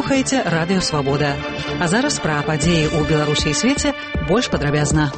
Слухаеце радыё Свабода. А зараз пра падзеі ў Беларусі і свеце больш падрабязна.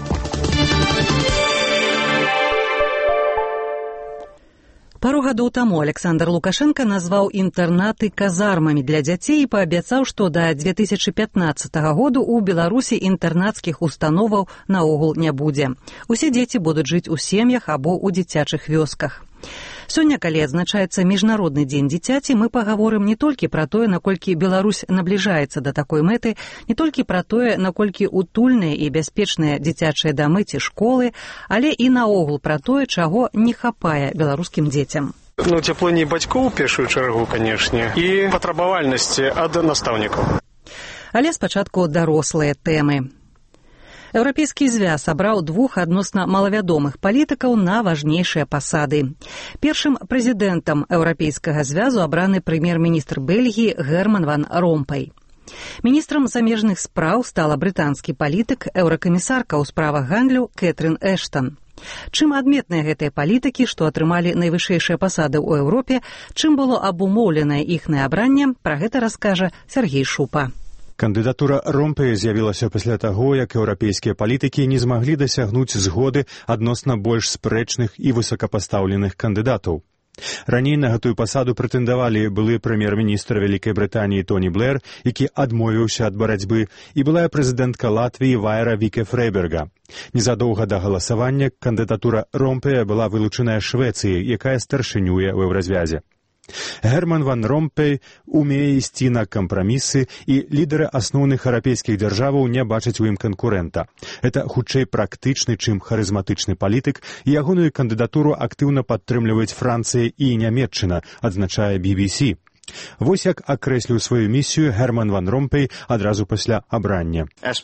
Пару гадоў таму Александр Лукашенко назваў інтэрнаты казармамі для дзяцей і паабяцаў, што да 2015 году ў Беларусі інтэрнацкіх установаў наогул не будзе. Усе дзеці будуць жыць у сем'ях або ў дзіцячых вёсках. Сёння, калі адзначаецца Міжнародны дзень дзіцяці, мы пагаворым не толькі пра тое, наколькі Беларусь набліжаецца да такой мэты, не толькі пра тое, наколькі утульныя і бяспечныя дзіцячыя дамы ці школы, але і наогул пра тое, чаго не хапае беларускім дзецям. Цяплыні бацькоў у першую чаргу, канешне, і патрабавальнасці ад настаўнікаў. Але спачатку дарослыя тэмы. Еўрапейскі звяз абраў двух адносна малавядомых палітыкаў на важнейшыя пасады. Першым прэзідэнтам Еўрапейскага звязу абраны прэм'ер-міністр Бельгіі Герман ван Ромпэй. Міністрам замежных спраў стала брытанскі палітык, еўракамісарка ў справах гандлю Кэтрын Эштан. Чым адметныя гэтыя палітыкі, што атрымалі найвышэйшыя пасады ў Еўропе, чым было абумоўленае іхнае абранне, пра гэта раскажа Сергей Шупа. Кандыдатура Ромпэя з'явілася пасля таго, як еўрапейскія палітыкі не змаглі дасягнуць згоды адносна больш спрэчных і высокапастаўленых кандыдатаў. Раней на гэтую пасаду прэтэндавалі былы прэм'ер-міністр Вялікай Брытаніі Тоні Блэр, які адмовіўся ад барацьбы, і былая прэзідэнтка Латвіі Вайра Віке Фрэйберга. Незадоўга да галасавання кандыдатура Ромпэя была вылучаная Швецыяй, якая старшынюе ў еўразвязе. Герман ван Ромпэй умее ісці на кампрамісы, і лідары асноўных еўрапейскіх дзяржаваў не бачаць у ім канкурэнта. Гэта хутчэй практычны, чым харызматычны палітык, і ягоную кандыдатуру актыўна падтрымліваюць Францыя і Нямецчына, адзначае BBC. Вось як акрэсліў сваю місію Герман ван Ромпэй адразу пасля абрання.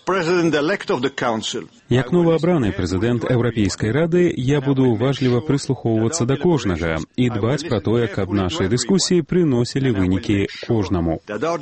Як новаабраны прэзідэнт Еўрапейскай рады, я буду уважліва прыслухоўвацца да кожнага і дбаць пра тое, каб нашыя дыскусіі прыносілі вынікі кожнаму.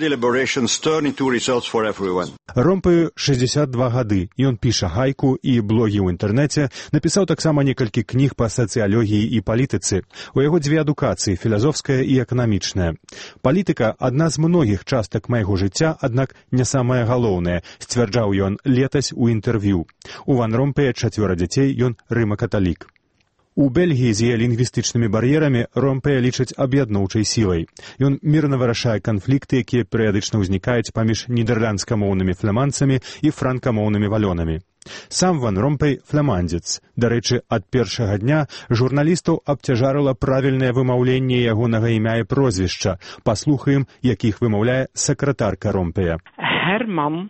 Ромпэю 62 гады, і ён піша гайку і блогі ў інтэрнэце, напісаў таксама некалькі кніг па сацыялогіі і палітыцы. У яго дзве адукацыі, філазофская і эканамічная. Палітыка – адна з многіх частак майго жыцця, аднак не самае галоўнае, сцвярджаў ён летась у інтэрв'ю. У ван Ромпэя 4 дзяцей, ён рыма-каталік. У Бельгіі з яе лінгвістычнымі бар'ерамі Ромпэя лічаць аб'ядноўчай сілай. Ён мірна вырашае канфлікты, якія перыядычна ўзнікаюць паміж нідэрландскамоўнымі фламандцамі і франкамоўнымі валёнамі. Сам ван Ромпэй фламандзец. Дарэчы, ад першага дня журналістаў абцяжарыла правільнае вымаўленне ягонага імя і прозвішча. Паслухаем, якіх вымаўляе сакратарка Ромпэя. Герман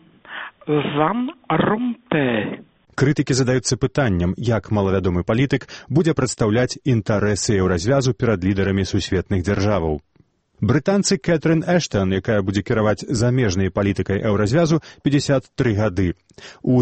ван Ромпэй. Крытыкі задаюцца пытаннем, як малавядомы палітык будзе прадстаўляць інтарэсы еўразвязу перад лідарамі сусветных дзяржаваў. Брытанцы Кэтрын Эштан, якая будзе кіраваць замежнай палітыкай еўразвязу, 53 гады. У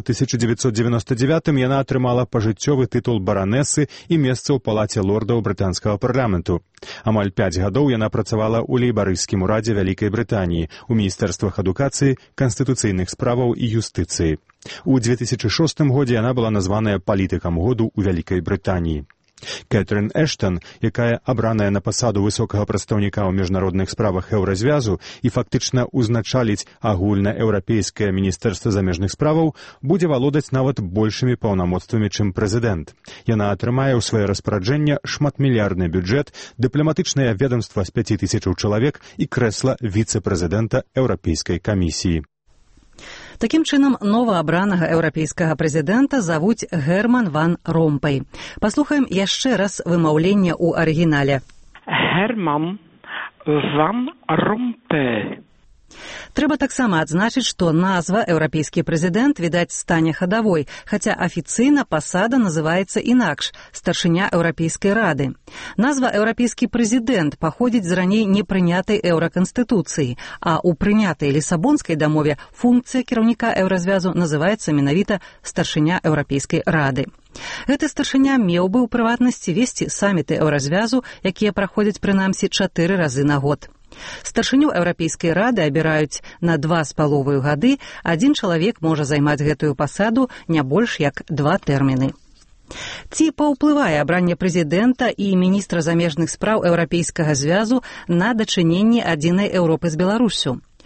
1999 яна атрымала пажыццёвы тытул баранэсы і месца ў палаце лордаў брытанскага парламенту. Амаль 5 гадоў яна працавала ў лейбарысцкім урадзе Вялікай Брытаніі, у міністэрствах адукацыі, канстытуцыйных справаў і юстыцыі. У 2006 годзе яна была названая палітыкам году ў Вялікай Брытаніі. Кэтрын Эштан, якая абраная на пасаду высокага прадстаўніка ў міжнародных справах еўразвязу і фактычна ўзначаліць агульнаеўрапейскае міністэрства замежных справаў, будзе валодаць нават большымі паўнамоцтвамі, чым прэзідэнт. Яна атрымае ў сваё распараджэнне шматмільярдны бюджэт, дыпламатычнае ведамства з 5000 чалавек і крэсла віцэ-прэзідэнта Еўрапейскай камісіі. Такім чынам, новаабранага еўрапейскага прэзідэнта завуць Герман ван Ромпэй. Паслухаем яшчэ раз вымаўленне ў арыгінале. Герман ван Ромпэй. Трэба таксама адзначыць, што назва «Еўрапейскі прэзідэнт», відаць, стане хадавой, хаця афіцыйна пасада называецца інакш – старшыня Еўрапейскай рады. Назва «Еўрапейскі прэзідэнт» паходзіць з раней непрынятай еўраканстытуцыі, а ў прынятай лісабонскай дамове функцыя кіраўніка еўразвязу называецца менавіта старшыня Еўрапейскай рады. Гэты старшыня меў бы ў прыватнасці весці саміты еўразвязу, якія праходзяць прынамсі 4 разы на год. Старшыню Еўрапейскай рады абіраюць на 2,5 гады, адзін чалавек можа займаць гэтую пасаду не больш як 2 тэрміны. Ці паўплывае абранне прэзідэнта і міністра замежных спраў Еўрапейскага звязу на дачыненні адзінай Еўропы з Беларуссю?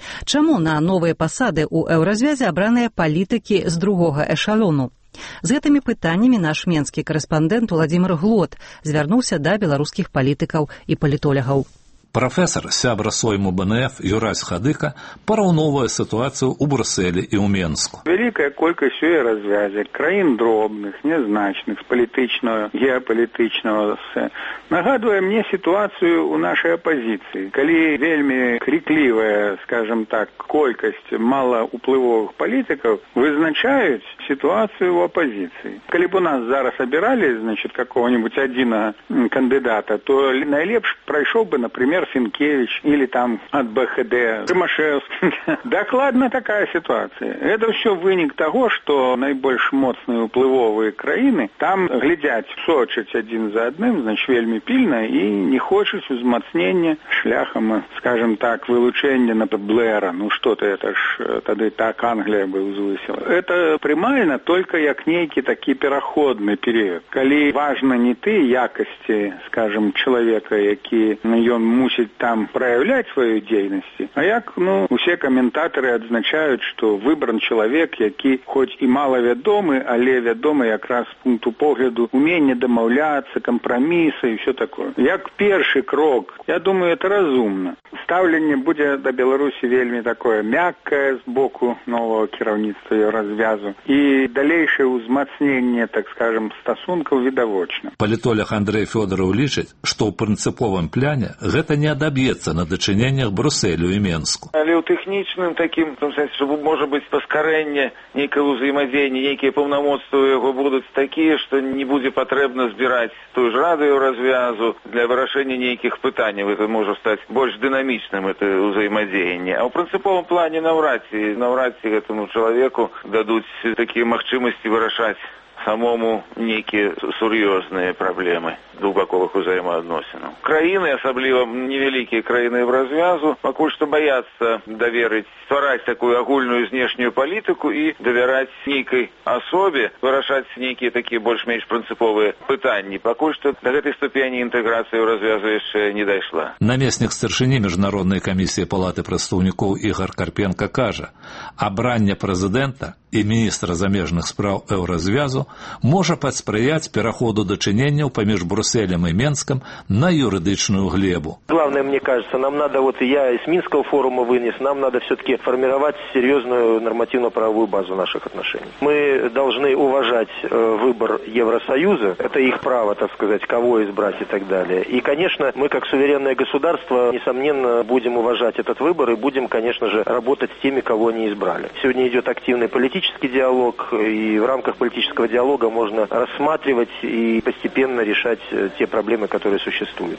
Чаму на новыя пасады ў еўразвязе абраныя палітыкі з другога эшалону? З гэтымі пытаннямі наш менскі карэспандэнт Владзімир Глот звярнуўся да беларускіх палітыкаў і палітолягаў. Прафесор, сябра сойму БНФ Юрась Хадыка параўноўвае сітуацыю ў Брусэлі і ў Менску. Вялікая колькасць у развязе краін дробных, нязначных, з палітычнага, геапалітычнага нагадвае мне сітуацыю ў нашай апазіцыі. Калі вельмі крыклівая, скажем так, колькасць малаўплывовых палітыкаў вызначаюць сітуацыю ў апазіцыі. Калі б у нас зараз абіралі, значит, какого-нибудь адзінага кандыдата, то найлепш прайшоў бы, например, Сенкевич или там от БХД, Тимошевский. Докладно такая ситуация. Это все вынік того, что найбольш моцныя уплывовые краіны там глядзяць, сочаць адзін за адным, значит, вельмі пільна і не хочуць узмацнення шляхам, скажем так, вылучэння на Блэра. Ну что-то это ж тады так Англия бы узвысила. Это прымальна только як нейкі такі пераходны перыяд. Калі важна не ты якасці, скажем, чалавека, які ён мусіць там проявлять свою дзейнасці, а як, усе каментатары адзначаюць, што выбран чалавек, які хоць і малавядомы, але вядомы якраз з пункту погляду умення дамаўляцца, кампрамісы і ўсё такое. Як першы крок, я думаю, это разумна. Стаўленне будзе да Беларусі вельмі такое мяккае з боку нового кіраўніцтва еўразвязу і далейшае ўзмацненне, так скажем, стасункаў відавочна. Палітолог Андрей Фёдоров лічыць, што ў прынцыповым пляне гэта не адаб'ецца на дачыненнях Брусэлю і Менску. Але ў тэхнічным такім, што можа быць паскарэнне нейкага ўзаемадзеяння, нейкія паўнамоцтвы яго будуць такія, што не будзе патрэбна збіраць тую ж раду еўразвязу для вырашэння нейкіх пытанняў. Это можа стаць больш дынамічным, это ўзаемадзеянне. А ў прынцыповым плане наўрад ці гэтаму чалавеку дадуць такія магчымасці вырашаць самому нейкія сур'ёзныя праблемы двухбаковых узаемаадносінаў. Краіны, асабліва невялікія краіны развязу, пакуль што баяцца даверыць, ствараць такую агульную знешнюю палітыку і давяраць нейкай асобе вырашаць нейкія такія больш-менш прынцыповыя пытанні. Пакуль што да гэтай ступені інтэграцыі ў развязу яшчэ не дайшла. Намеснік старшыні міжнароднай камісіі палаты прадстаўнікоў Ігор Карпенка кажа, абранне прэзідэнта і міністра замежных спраў еўразвязу можа паспрыяць пераходу дачыненняў паміж Брусселем и Менском на юридичную глебу. Главное, мне кажется, нам надо, вот я из Минского форума вынес, нам надо все-таки формировать серьезную нормативно-правовую базу наших отношений. Мы должны уважать выбор Евросоюза, это их право, так сказать, кого избрать и так далее. И, конечно, мы как суверенное государство, несомненно, будем уважать этот выбор и будем, конечно же, работать с теми, кого они избрали. Сегодня идет активный политический диалог, и в рамках политического диалога можно рассматривать и постепенно решать те проблемы, которые существуют.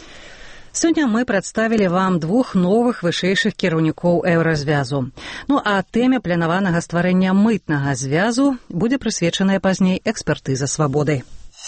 Сёння мы прадставілі вам двух новых вышэйшых кіраўнікоў еўразвязу. Ну а тэме планаванага стварэння мытнага звязу будзе прысвечаная пазней экспертыза свабодай.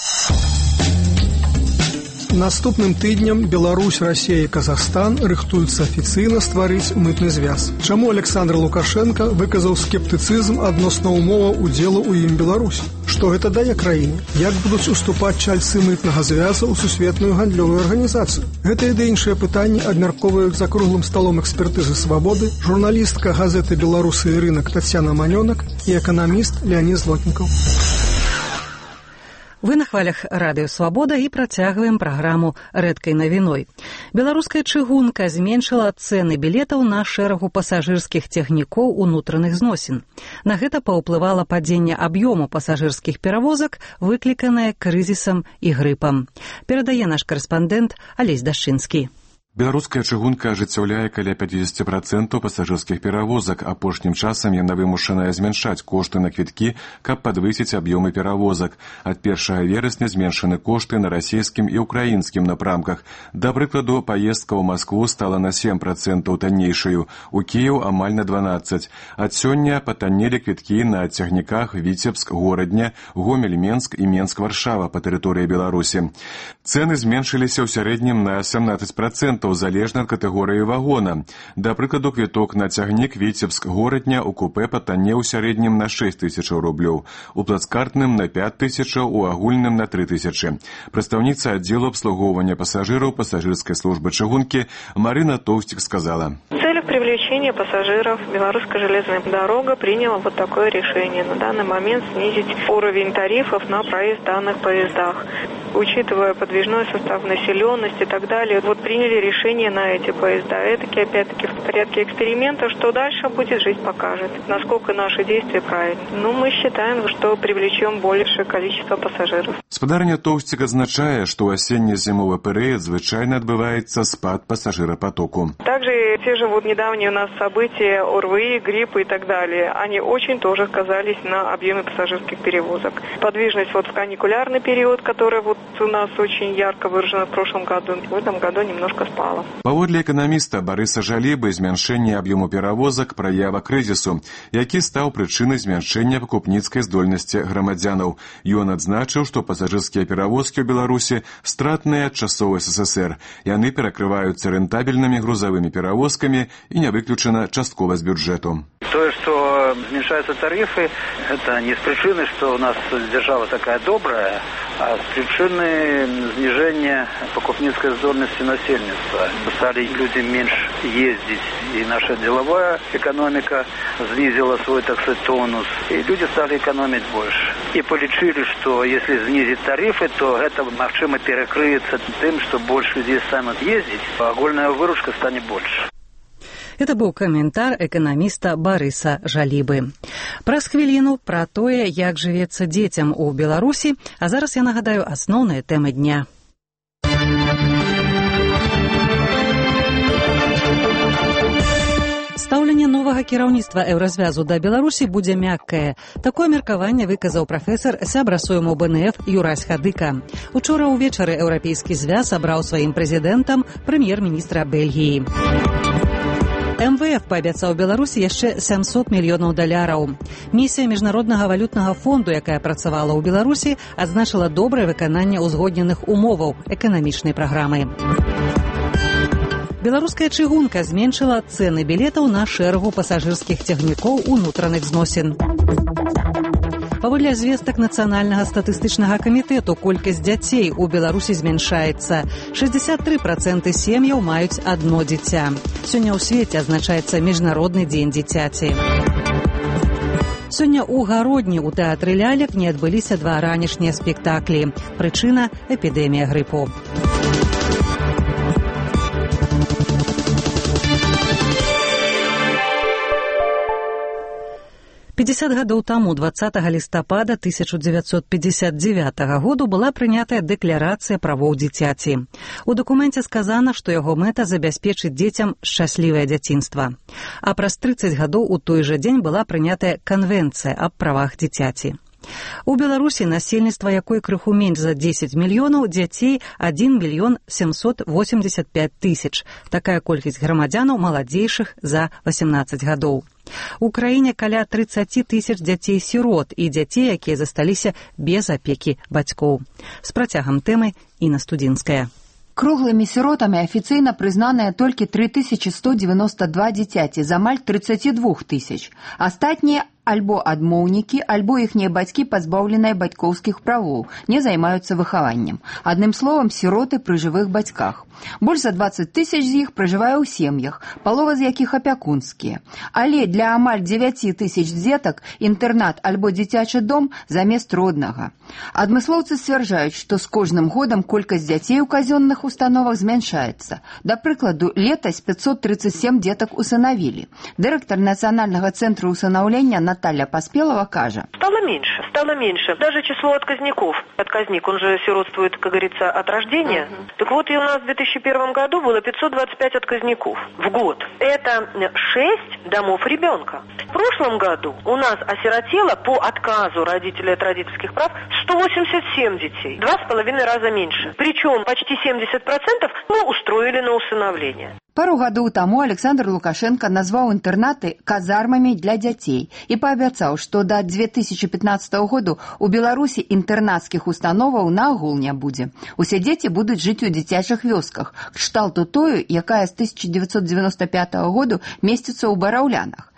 Наступным тыднем Беларусь, Россия и Казахстан рыхтуюцца афіцыйна стварыць мытны звяз. Чаму Александр Лукашенко выказаў скептыцызм адносна умоваў удзелу ў ім Беларусі? Што гэта дае краіне? Як будуць уступаць чальцы мытнага звяза ў сусветную гандлёвую арганізацыю? Гэта і да іншыя пытанні абмяркоўваюць за круглым сталом экспертызы свабоды журналістка газеты «Беларусы і рынок» Тацяна Манёнак і эканаміст Леонид Злотнікаў. Вы на хвалях радыё «Свабода» і працягваем праграму рэдкай навіной. Беларуская чыгунка зменшыла цэны білетаў на шэрагу пасажырскіх цягнікоў унутраных зносін. На гэта паўплывала падзенне аб'ёму пасажырскіх перавозак, выкліканае крызісам і грыпам. Перадае наш карэспандэнт Алесь Дашчынскі. Беларуская чыгунка ажыццяўляе каля 50% пасажырскіх перавозак. Апошнім часам яна вымушаная змяншаць кошты на квіткі, каб падвысіць аб'ёмы перавозак. Ад 1 верасня зменшаны кошты на расійскім і ўкраінскім напрамках. Да прыкладу, паездка ў Маскву стала на 7% таннейшаю, у Кіеў амаль на 12%. Ад сёння патаннелі квіткі на цягніках Віцебск, Горадня, Гомель, Менск і Менск-Варшава па тэрыторыі Беларусі. Цэны зменшыліся ў сярэднім на 17%. Залежна ад катэгорыі вагона. Да прыкладу, квіток на цягнік Віцебск-Горадня у купе патаннеў у сярэднім на 6 000 рублёў, у плацкартным на 5 000, у агульным на 3 000. Прадстаўніца аддзелу абслугоўвання пасажыраў пасажырскай службы чыгункі Марына Тоўсцік сказала. Цель целях привлечения пассажиров Белорусская железная дорога приняла вот такое решение. На данный момент снизить уровень тарифов на проезд в данных поездах. Учитывая подвижной состав населенности и так далее, вот приняли решение на эти поезда. Это, опять-таки, в порядке эксперимента, что дальше будет, жизнь покажет, насколько наши действия правильны. Ну, мы считаем, что привлечем большее количество пассажиров. Спадарня Тоўсцік адзначае, што ў асенне-зімовы перыяд звычайна адбываецца спад пассажиропотоку. Также те же вот недавние у нас события, ОРВИ, гриппы и так далее, они очень тоже сказались на объеме пассажирских перевозок. Подвижность вот в каникулярный период, которая вот у нас очень ярко выражена в прошлом году, в этом году немножко спала. Паводле эканаміста Барыса Жалібы, змяншэнне аб'ёму перавозак праява крызісу, які стаў прычынай змяншэння пакупніцкай здольнасці грамадзянаў. Ён адзначыў, што пасажырскія перавозкі ў Беларусі стратныя ад часоў СССР. Яны перакрываюцца рэнтабельнымі грузавымі перавозкамі і не выключана часткова з бюджэту. То, что уменьшаются тарифы, это не с причины, что у нас держава такая добрая, а с причины снижения покупницкой здольности населения. Стали люди меньше ездить, и наша деловая экономика снизила свой, так сказать, тонус, и люди стали экономить больше. И полечили, что если снизить тарифы, то это, возможно, перекрыется тем, что больше людей станут ездить, а огольная выручка станет больше. Это быў каментар эканаміста Барыса Жалібы. Праз хвіліну пра тое, як жывецца дзецям у Беларусі, а зараз я нагадаю асноўныя тэмы дня. Стаўленне новага кіраўніцтва Еўразвязу да Беларусі будзе мяккае. Такое меркаванне выказаў прафесар сябра сойму БНФ Юрась Хадыка. Учора ўвечары Еўрапейскі звяз абраў сваім прэзідэнтам прэм'ер-міністра Бельгіі. МВФ паабяцаў Беларусі яшчэ $700 мільёнаў. Місія Міжнароднага валютнага фонду, якая працавала ў Беларусі, адзначыла добрае выкананне ўзгодненых умоваў эканамічнай праграмы. Беларуская чыгунка зменшыла цэны білетаў на шэрагу пасажырскіх цягнікоў унутраных зносін. Паводле звестак Нацыянальнага статыстычнага камітэту, колькасць дзяцей у Беларусі змяншаецца. 63% сем'яў маюць адно дзіця. Сёння ў свеце адзначаецца Міжнародны дзень дзіцяці. Сёння ў Гародні ў тэатры лялек не адбыліся два ранішнія спектаклі. Прычына – эпідэмія грыпу. 50 гадоў таму, 20 лістапада 1959 году, была прынятая дэкларацыя правоў дзіцяці. У дакуменце сказана, што яго мэта забяспечыць дзецям шчаслівае дзяцінства. А праз 30 гадоў у той жа дзень была прынятая канвенцыя аб правах дзіцяці. У Беларусі насельніцтва якой крыху менш за 10 мільёнаў, дзяцей 1 785 000. Такая колькасць грамадзянаў маладзейшых за 18 гадоў. У краіне каля 30 000 дзяцей-сірот і дзяцей, якія засталіся без апекі бацькоў. З працягам тэмы Інна Студзінская. Круглымі сіротамі афіцыйна прызнаныя толькі 3192 дзіцяці з амаль 32 000. Астатнія альбо адмоўнікі, альбо іхнія бацькі пазбаўленыя бацькоўскіх правоў, не займаюцца выхаваннем. Адным словам, сіроты пры жывых бацьках. Больш за 20 000 з іх пражывае ў сем'ях, палова з якіх апякунскія. Але для амаль 9 000 дзетак інтэрнат альбо дзіцячы дом замест роднага. Адмыслоўцы сцвярджаюць, што з кожным годам колькасць дзяцей у казённых установах змяншаецца. Да прыкладу, летась 537 дзетак усынавілі. Дырэктар Нацыянальнага цэнтру усынаўлення Наталья Поспелова кажа. Стало меньше. Даже число отказников. Отказник, он же сиротствует, как говорится, от рождения. Так вот, и у нас в 2001 году было 525 отказников в год. Это 6 домов ребенка. В прошлом году у нас осиротело по отказу родителей от родительских прав 187 детей. 2,5 раза меньше. Причем почти 70% мы устроили на усыновление. Пару гадоў таму Александр Лукашенко назваў інтэрнаты казармамі для дзяцей і паабяцаў, што да 2015 году у Беларусі інтэрнацкіх установаў наогул не будзе. Усе дзеці будуць жыць у дзіцячых вёсках, кшталту тою, якая з 1995 году месціцца ў Бараўлянах.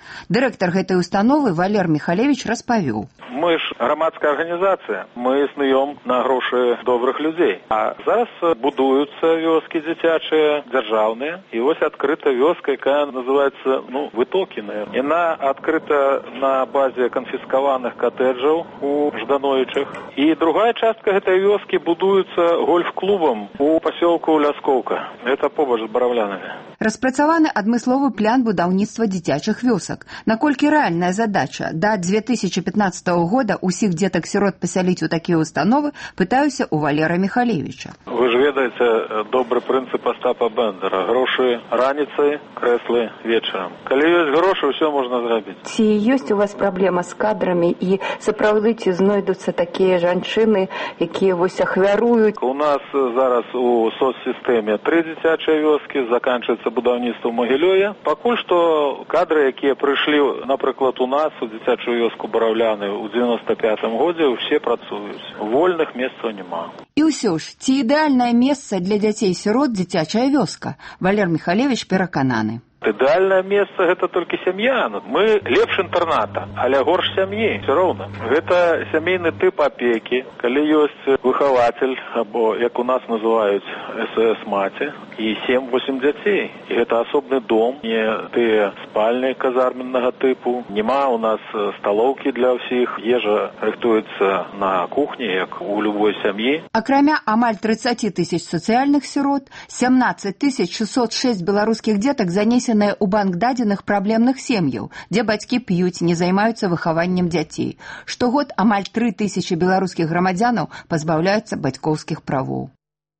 Дырэктар гэтай установы Валер Михалевич распавёў. Мы ж грамадская арганізацыя, мы існуем на грошы добрых людзей. А зараз будуюцца вёскі дзіцячыя, дзяржаўныя. І вось адкрыта вёска, якая называецца, Вытокіна. Яна адкрыта на базе канфіскаваных катэджаў у Ждановічах. І другая частка гэтай вёскі будуецца гольф-клубам у пасёлку Ляскоўка. Гэта побач з Бараўлянамі. Распрацаваны адмысловы план будаўніцтва дзіцячых вёсак. Наколькі рэальная задача да 2015 года ўсіх дзетак-сірот пасяліць у такія установы, пытаюся у Валера Михалевича. Вы ж ведаеце добры прынцып Остапа Бендера. Грошы раніцай, крэслы вечарам. Калі ёсць грошы, ўсё можна зрабіць. Ці ёсць у вас праблема з кадрамі і сапраўды ці знойдуцца такія жанчыны, якія вось ахвяруюць? У нас зараз у соцсістэме 3 дзіцячыя вёскі, заканчваецца будаўніцтва ў Магілёе. Пакуль што кадры, якія прыйшлі, напрыклад, у нас у дзіцячую вёску Бараўляны у 95-м годзе, усе працуюць. Вольных месцаў няма. І ўсё ж, ці ідэальнае месца для дзяцей-сірот дзіцячая вёска? Валер Михалевич перакананы. Ідэальнае месца гэта толькі сям'я. Мы лепш інтэрната, але горш сям'і, все роўна. Гэта сямейны тып апекі, калі ёсць выхавацель, або, як у нас называюць, СС-маці, і 7-8 дзяцей. І гэта асобны дом, не тыя спальні казарменнага тыпу. Нема у нас сталоўкі для ўсіх, ежа рыхтуецца на кухні, як у любой сям'і. Акрамя амаль 30 тысяч сацыяльных сірот, 17 606 беларускіх дзетак занесены у банк дадзеных праблемных сем'яў, дзе бацькі п'юць, не займаюцца выхаваннем дзяцей. Штогод амаль 3000 беларускіх грамадзянаў пазбаўляюцца бацькоўскіх правоў.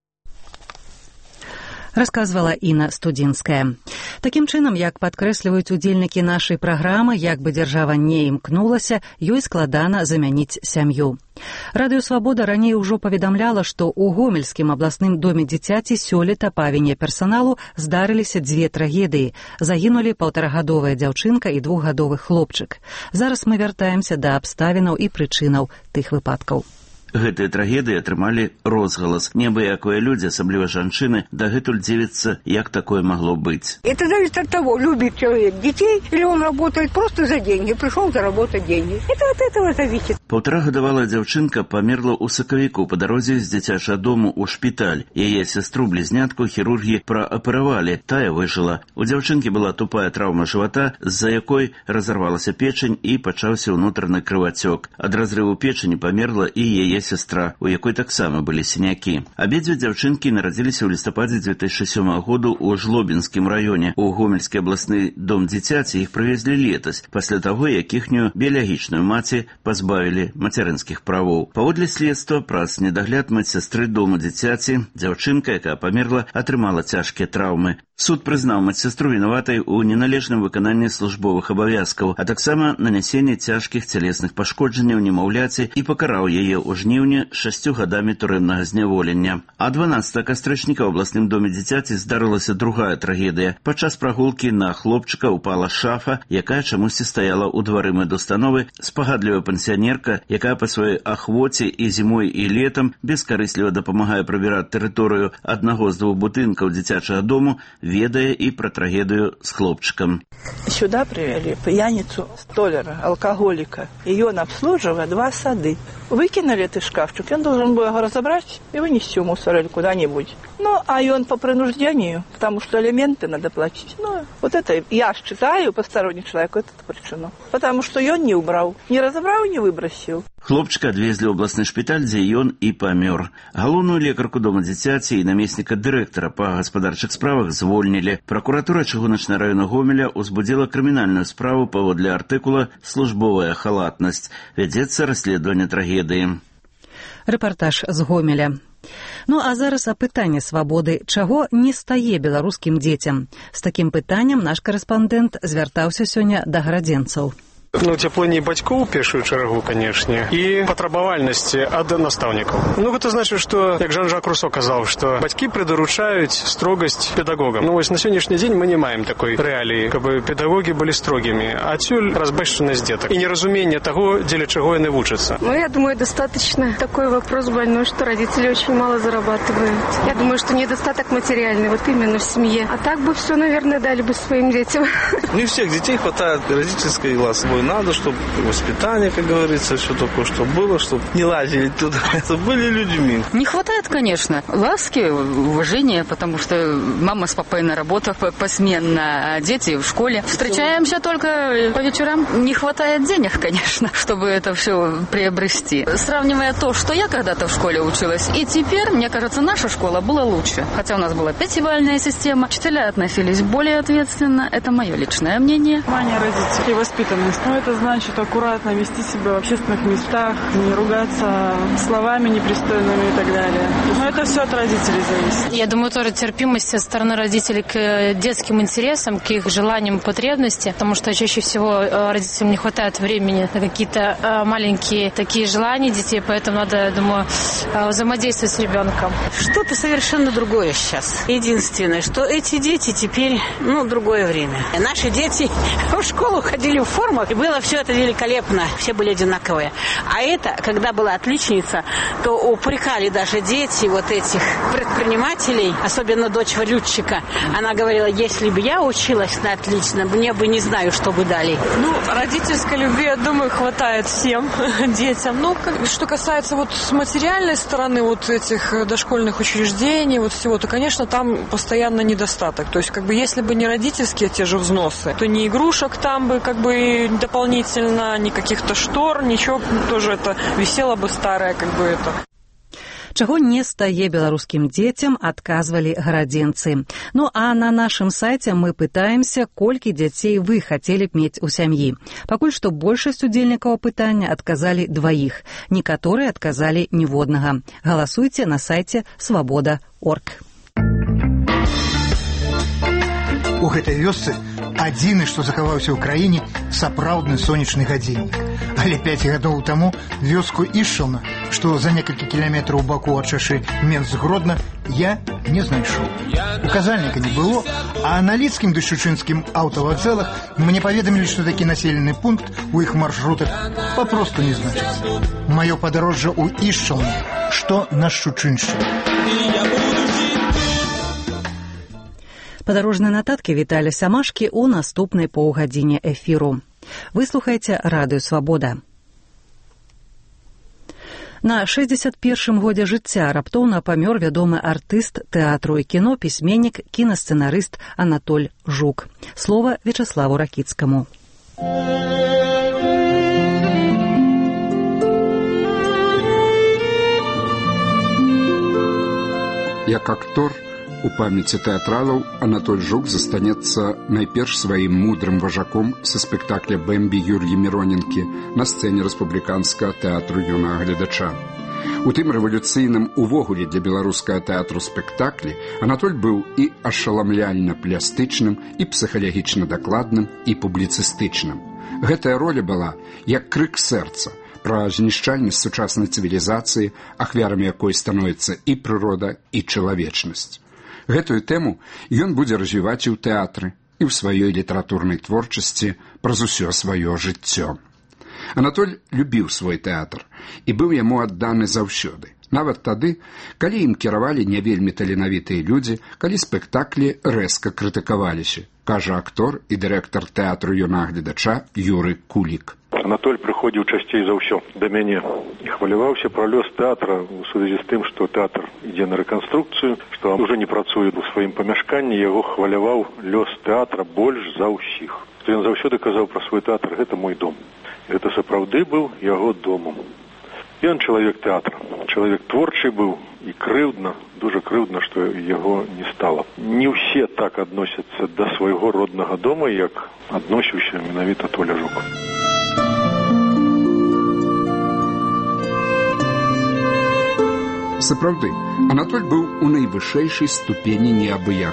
Расказвала Інна Студзінская. Такім чынам, як падкрэсліваюць удзельнікі нашай праграмы, як бы дзяржава не імкнулася, ёй складана замяніць сям'ю. Радыё Свабода раней ужо паведамляла, што ў Гомельскім абласным доме дзіцяці сёлета па віне персаналу здарыліся 2 трагедыі. Загінулі 1,5-гадовая дзяўчынка і 2-гадовы хлопчык. Зараз мы вяртаемся да абставінаў і прычынаў тых выпадкаў. Гэтыя трагедыі атрымалі розгалас. Неабыякія людзі, асабліва жанчыны, дагэтуль дзівяцца, як такое магло быць. Это зависит от того, любит человек детей, или он работает просто за деньги, пришел заработать деньги. Это от этого зависит. 1,5-гадовая дзяўчынка памерла ў сакавіку па дарозе з дзіцячага дому ў шпіталь. Яе сястру-блізнятку хірургі прааперавалі, тая выжыла. У дзяўчынкі была тупая траўма жывата, з-за якой разарвалася печань і пачаўся ўнутраны крывацёк. Ад разрыву печані памерла і яе сестра, у якой таксама былі сінякі. Абедзве дзяўчынкі нарадзіліся ў лістападзе 2007 году ў Жлобінскім раёне. У Гомельскі абласны дом дзіцяці іх прывезлі летась, пасля таго, як іхнюю біялагічную маці пазбавілі мацярынскіх правоў. Паводле следства, праз недагляд медсястры дому дзіцяці, дзяўчынка, якая памерла, атрымала цяжкія траўмы. Суд прызнаў медсястру вінаватай у неналежным выкананні службовых абавязкаў, а таксама нанясенні цяжкіх цялесных пашкоджанняў немаўляці і пакараў яе ў жніўні 6 гадамі турэмнага зняволення. А 12 кастрычніка ў абласным доме дзіцяці здарылася другая трагедыя. Падчас прагулкі на хлопчыка упала шафа, якая чамусьці стаяла ў двары медустановы. Спагадлівая пенсіянерка, якая па сваёй ахвоце і зімой і летам бескарысліва дапамагае прыбіраць тэрыторыю аднаго з 2 будынкаў дзіцячага дому, ведае і пра трагедыю з хлопчыкам. Сюда привели пьяницу, столяра, алкоголика. И он обслуживая 2 сады. Выкинули этот шкафчик, он должен был его разобрать и вынести в мусор или куда-нибудь. Ну, а и он по принуждению, потому что алименты надо платить. Ну, вот это я считаю, посторонний человек, это причину. Потому что он не убрал, не разобрал и не выбросил. Хлопчыка адвезлі ў абласны шпіталь, дзе ён і памёр. Галоўную лекарку дома дзіцяці і намесніка дырэктара па гаспадарчых справах звольнілі. Пракуратура чыгуначнага раёна Гомеля ўзбудзіла крымінальную справу паводле артыкула «Службовая халатнасць». Вядзецца расследаванне трагедыі. Рэпартаж з Гомеля. Ну а зараз апытанне Свабоды. Чаго не стае беларускім дзецям? З такім пытаннем наш карэспандэнт звяртаўся сёння да гарадзенцаў. Цяплыні бацькоў у першую чаргу, канешне, і патрабавальнасці ад настаўнікаў. Гэта значыць, што, як Жан-Жак Руссо казаў, што бацькі прыдаручаюць строгасць педагогам. На сённяшні дзень мы не маем такой рэаліі, каб педагогі былі строгімі. Адсюль разбэшчанасць дзетак і неразуменне таго, дзеля чаго яны вучацца. Я думаю, достаточно. Такой вопрос больной, что родители очень мало зарабатывают. Я думаю, что недостаток материальный, вот именно в семье. А так бы все, наверное, дали бы своим детям. Не всех детей хватает родительской ласки. Надо, чтобы воспитание, как говорится, все такое, чтобы было, чтобы не лазили туда, чтобы были людьми. Не хватает, конечно, ласки, уважения, потому что мама с папой на работах посменно, а дети в школе. Встречаемся только по вечерам. Не хватает денег, конечно, чтобы это все приобрести. Сравнивая то, что я когда-то в школе училась, и теперь, мне кажется, наша школа была лучше. Хотя у нас была пятибалльная система, учителя относились более ответственно. Это мое личное мнение. Внимание родителей, воспитанность. Это значит аккуратно вести себя в общественных местах, не ругаться словами непристойными и так далее. Но это все от родителей зависит. Я думаю, тоже терпимость со стороны родителей к детским интересам, к их желаниям и потребностям, потому что чаще всего родителям не хватает времени на какие-то маленькие такие желания детей, поэтому надо, я думаю, взаимодействовать с ребенком. Что-то совершенно другое сейчас. Единственное, что эти дети теперь, другое время. Наши дети в школу ходили в формах, и было все это великолепно, все были одинаковые. А это, когда была отличница, то упрекали даже дети вот этих предпринимателей, особенно дочь валютчика. Она говорила, если бы я училась на отлично, мне бы не знаю, что бы дали. Родительской любви, я думаю, хватает всем детям. Что касается с материальной стороны этих дошкольных учреждений, всего, то, конечно, там постоянно недостаток. То есть, если бы не родительские те же взносы, то ни игрушек там бы дополнительно, ни каких-то штор, ничего, тоже это висело бы старое, это. Чаго не стае беларускім дзецям, адказвалі гарадзенцы. А на нашым сайце мы пытаемся, колькі дзяцей вы хацелі б мець у сям'і. Пакуль што большасць удзельнікаў апытання адказалі 2. Некаторыя адказалі ніводнага. Галасуйце на сайце свабода.орг. У гэтай вёсцы адзіны, што захаваўся ў краіне, сапраўдны сонечны гадзіннік. Але 5 гадоў таму вёску Ішчална, што за некалькі кіламетраў у баку ад шашы Менск-Гродна, я не знайшоў. Указальніка не было, а на лідскім ды шчучынскім аўтавакзалах мне паведамілі, што такі населены пункт у іх маршрутах папросту не значыцца. Маё падарожжа ў Ішчалну, што на Шчучыншчыне. Падарожныя нататкі Віталя Сямашкі ў наступнай паўгадзіне эфіру. Выслухайце Радыё Свабода. На 61-м годзе жыцця раптоўна памёр вядомы артыст тэатру і кіно, пісьменнік, кінасцэнарыст Анатоль Жук. Слова Вячаславу Ракіцкаму. Як актор, у памяці тэатралаў Анатоль Жук застанецца найперш сваім мудрым важаком са спектакля «Бэмбі» Юліі Міроненкі на сцэне рэспубліканскага тэатру юнага гледача. У тым рэвалюцыйным увогуле для беларускага тэатру спектаклі Анатоль быў і ашаламляльна пластычным, і псіхалагічна дакладным, і публіцыстычным. Гэтая роля была як крык сэрца пра знішчальнасць сучаснай цывілізацыі, ахвярамі якой становіцца і прырода, і чалавечнасць. Гэтую тэму ён будзе развіваць і ў тэатры, і ў сваёй літаратурнай творчасці праз усё сваё жыццё. Анатоль любіў свой тэатр і быў яму адданы заўсёды. Нават тады, калі ім кіравалі не вельмі таленавітыя людзі, калі спектаклі рэзка крытыкаваліся, кажа актор і дырэктар тэатру юнага гледача Юры Кулік. Анатоль прыходзіў часцей за ўсё да мяне і хваляваўся пра лёс тэатра у сувязі з тым, што тэатр ідзе на рэканструкцыю, што ўжо не працуе у сваім памяшканні, яго хваляваў лёс тэатра больш за ўсіх. Што ён заўсёды казаў пра свой тэатр, гэта мой дом. Гэта сапраўды быў яго домом. Ён чалавек тэатра, чалавек творчы быў і крыўдна, дужа крыўдна, што яго не стала. Не ўсе так адносяцца да свайго роднага дома, як адносіўся менавіта Толя Жук. Сапраўды, Анатоль быў у найвышэйшай ступені неабыякавым.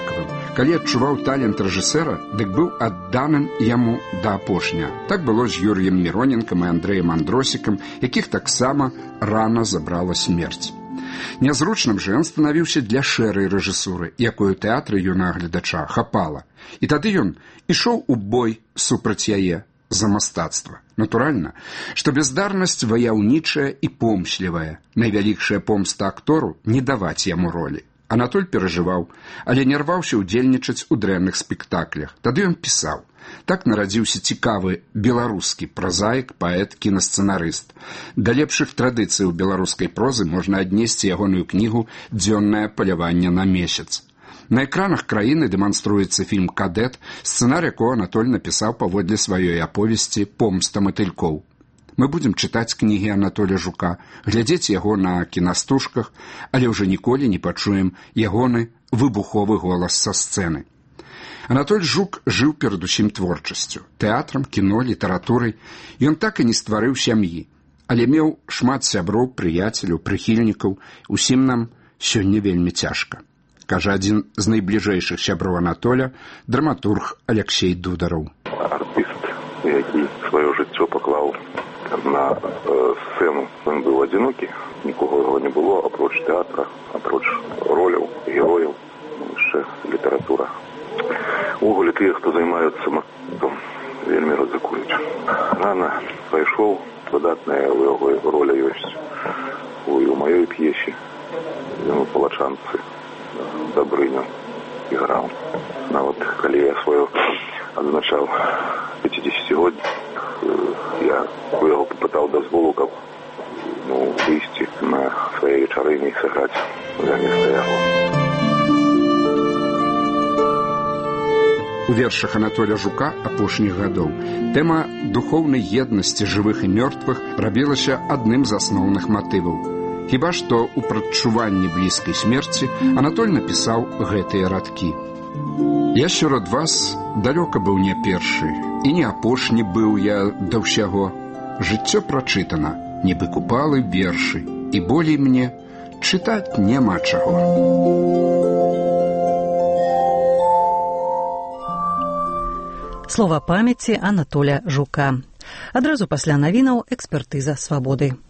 Калі адчуваў талент рэжысэра, дык быў адданым яму да апошняга. Так было з Юрыем Міроненкам і Андрэем Андросікам, якіх таксама рана забрала смерць. Нязручным жа ён станавіўся для шэрай рэжысуры, якую тэатры юнага гледача хапала. І тады ён ішоў у бой супраць яе за мастацтва. Натуральна, што бездарнасць ваяўнічая і помслівая. Найвялікшая помста актору не даваць яму ролі. Анатоль перажываў, але не рваўся ўдзельнічаць у дрэнных спектаклях. Тады ён пісаў. Так нарадзіўся цікавы беларускі празаік, паэт, кінасцэнарыст. Да лепшых традыцый у беларускай прозы можна аднесці ягоную кнігу «Дзённае паляванне на месяц». На экранах краіны дэманструецца фільм «Кадэт», сцэнарый якога Анатоль напісаў паводле сваёй аповесці «Помста матылькоў». Мы будзем чытаць кнігі Анатоля Жука, глядзець яго на кінастужках, але ўжо ніколі не пачуем ягоны выбуховы голас са сцэны. Анатоль Жук жыў перадусім творчасцю, тэатрам, кіно, літаратурай. Ён так і не стварыў сям'і, але меў шмат сяброў, прыяцеляў, прыхільнікаў. Усім нам сёння вельмі цяжка. Кажа адзін з найбліжэйшых сяброў Анатоля, драматург Алексей Дудараў. Артыст, які сваё жыццё паклаў на сцэну. Ён быў адзінокі, нікога яго не было, апроч тэатра, апроч роляў, герояў, яшчэ літаратура. Увогуле тыя, хто займаюцца мастацтвам, вельмі рызыкуюць. Рана пайшоў, выдатная ў яго роля ёсць у маёй п'есе. Ён у палачанцы Дабрыню іграў. Нават калі я сваё адзначаў 50-годдзе, я у яго папытаў дазволу, каб выйсці на свае вечарыны і сыграць замест яго. У вершах Анатоля Жука апошніх гадоў тэма духоўнай еднасці жывых і мёртвых рабілася адным з асноўных матываў. Хіба што ў прадчуванні блізкай смерці Анатоль напісаў гэтыя радкі. Я сярод вас далёка быў не першы, і не апошні быў я да ўсяго. Жыццё прачытана, нібы купалы вершы, і болей мне чытаць няма чаго. Слова памяці Анатоля Жука. Адразу пасля навінаў экспертыза свабоды.